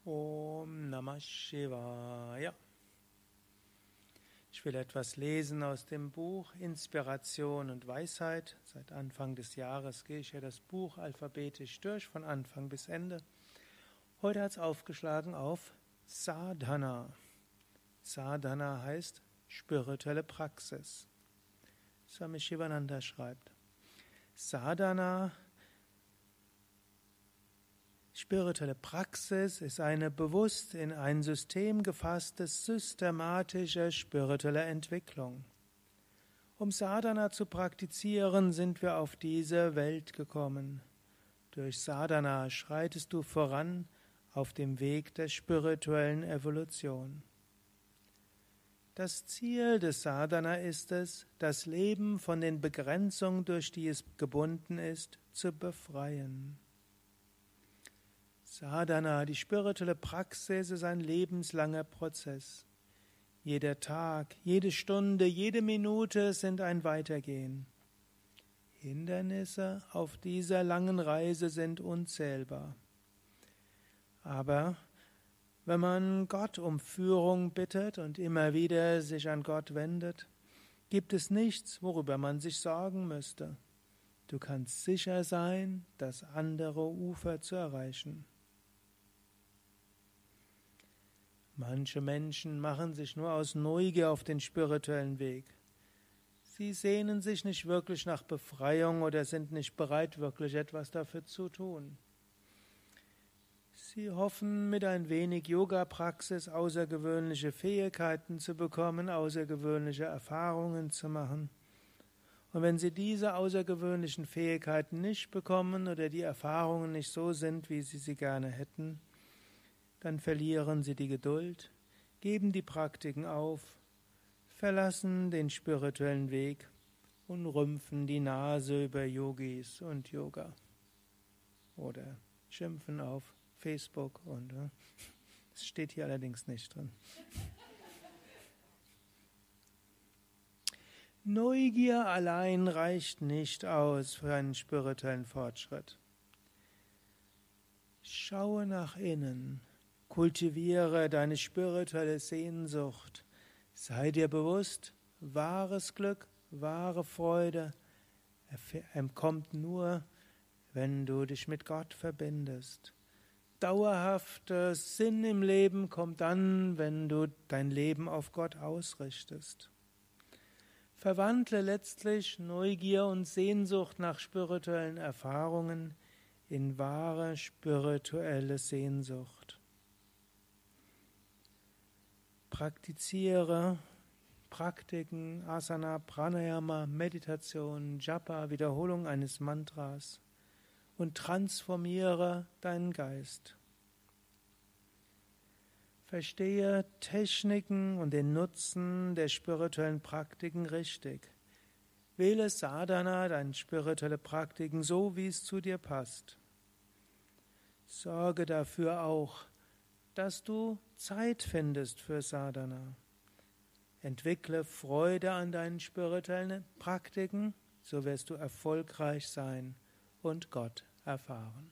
Om Namah Shivaya. Ich will etwas lesen aus dem Buch Inspiration und Weisheit. Seit Anfang des Jahres gehe ich ja das Buch alphabetisch durch, von Anfang bis Ende. Heute hat es aufgeschlagen auf Sadhana. Sadhana heißt spirituelle Praxis. Swami Shivananda schreibt, Sadhana, spirituelle Praxis, ist eine bewusst in ein System gefasste, systematische spirituelle Entwicklung. Um Sadhana zu praktizieren, sind wir auf diese Welt gekommen. Durch Sadhana schreitest du voran auf dem Weg der spirituellen Evolution. Das Ziel des Sadhana ist es, das Leben von den Begrenzungen, durch die es gebunden ist, zu befreien. Sadhana, die spirituelle Praxis, ist ein lebenslanger Prozess. Jeder Tag, jede Stunde, jede Minute sind ein Weitergehen. Hindernisse auf dieser langen Reise sind unzählbar. Aber wenn man Gott um Führung bittet und immer wieder sich an Gott wendet, gibt es nichts, worüber man sich sorgen müsste. Du kannst sicher sein, das andere Ufer zu erreichen. Manche Menschen machen sich nur aus Neugier auf den spirituellen Weg. Sie sehnen sich nicht wirklich nach Befreiung oder sind nicht bereit, wirklich etwas dafür zu tun. Sie hoffen, mit ein wenig Yoga-Praxis außergewöhnliche Fähigkeiten zu bekommen, außergewöhnliche Erfahrungen zu machen. Und wenn sie diese außergewöhnlichen Fähigkeiten nicht bekommen oder die Erfahrungen nicht so sind, wie sie gerne hätten, dann verlieren sie die Geduld, geben die Praktiken auf, verlassen den spirituellen Weg und rümpfen die Nase über Yogis und Yoga. Oder schimpfen auf Facebook und das steht hier allerdings nicht drin. Neugier allein reicht nicht aus für einen spirituellen Fortschritt. Schaue nach innen, kultiviere deine spirituelle Sehnsucht, sei dir bewusst, wahres Glück, wahre Freude kommt nur, wenn du dich mit Gott verbindest. Dauerhafter Sinn im Leben kommt dann, wenn du dein Leben auf Gott ausrichtest. Verwandle letztlich Neugier und Sehnsucht nach spirituellen Erfahrungen in wahre spirituelle Sehnsucht. Praktiziere Praktiken, Asana, Pranayama, Meditation, Japa, Wiederholung eines Mantras und transformiere deinen Geist. Verstehe Techniken und den Nutzen der spirituellen Praktiken richtig. Wähle Sadhana, deine spirituelle Praktiken, so wie es zu dir passt. Sorge dafür auch, dass du Zeit findest für Sadhana. Entwickle Freude an deinen spirituellen Praktiken, so wirst du erfolgreich sein und Gott erfahren.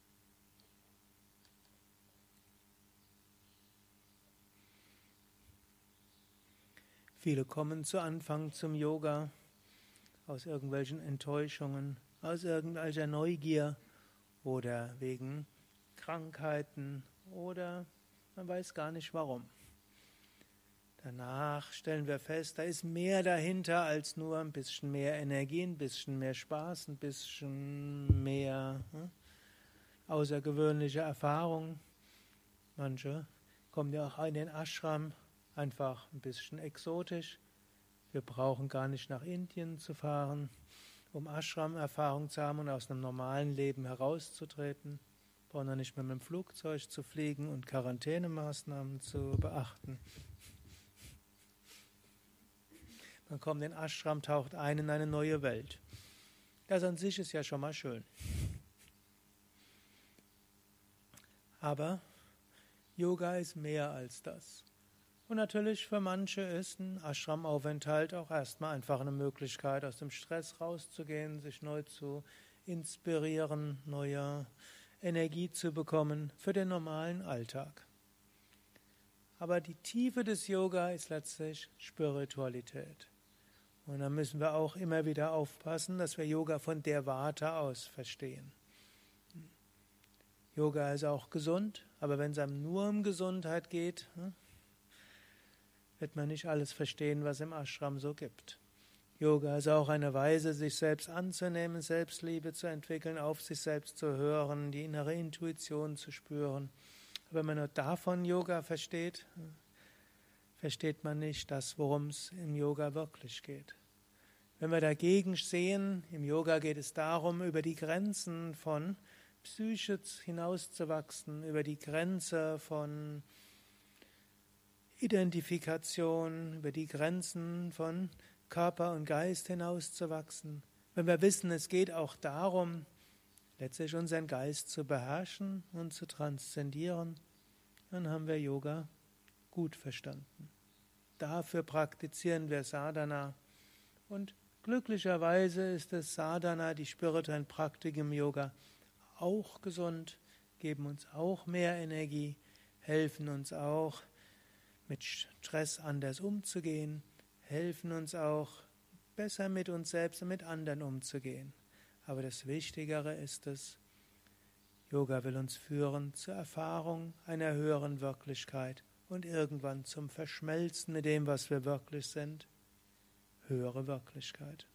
Viele kommen zu Anfang zum Yoga aus irgendwelchen Enttäuschungen, aus irgendwelcher Neugier oder wegen Krankheiten oder man weiß gar nicht warum. Danach stellen wir fest, da ist mehr dahinter als nur ein bisschen mehr Energie, ein bisschen mehr Spaß, ein bisschen mehr außergewöhnliche Erfahrung. Manche kommen ja auch in den Ashram einfach ein bisschen exotisch. Wir brauchen gar nicht nach Indien zu fahren, um Ashram-Erfahrung zu haben und aus einem normalen Leben herauszutreten. Wir brauchen auch nicht mehr mit dem Flugzeug zu fliegen und Quarantänemaßnahmen zu beachten. Man kommt in den Ashram, taucht ein in eine neue Welt. Das an sich ist ja schon mal schön. Aber Yoga ist mehr als das. Und natürlich für manche ist ein Ashram-Aufenthalt auch erstmal einfach eine Möglichkeit, aus dem Stress rauszugehen, sich neu zu inspirieren, neue Energie zu bekommen für den normalen Alltag. Aber die Tiefe des Yoga ist letztlich Spiritualität. Und da müssen wir auch immer wieder aufpassen, dass wir Yoga von der Warte aus verstehen. Yoga ist auch gesund, aber wenn es einem nur um Gesundheit geht, wird man nicht alles verstehen, was im Ashram so gibt. Yoga ist auch eine Weise, sich selbst anzunehmen, Selbstliebe zu entwickeln, auf sich selbst zu hören, die innere Intuition zu spüren. Aber wenn man nur davon Yoga versteht, versteht man nicht das, worum es im Yoga wirklich geht. Wenn wir dagegen sehen, im Yoga geht es darum, über die Grenzen von Psyche hinauszuwachsen, über die Grenze von Identifikation, über die Grenzen von Körper und Geist hinauszuwachsen. Wenn wir wissen, es geht auch darum, letztlich unseren Geist zu beherrschen und zu transzendieren, dann haben wir Yoga gut verstanden. Dafür praktizieren wir Sadhana und glücklicherweise ist das Sadhana, die spirituellen Praktiken im Yoga, auch gesund, geben uns auch mehr Energie, helfen uns auch, mit Stress anders umzugehen, helfen uns auch, besser mit uns selbst und mit anderen umzugehen. Aber das Wichtigere ist es, Yoga will uns führen zur Erfahrung einer höheren Wirklichkeit und irgendwann zum Verschmelzen mit dem, was wir wirklich sind, höhere Wirklichkeit.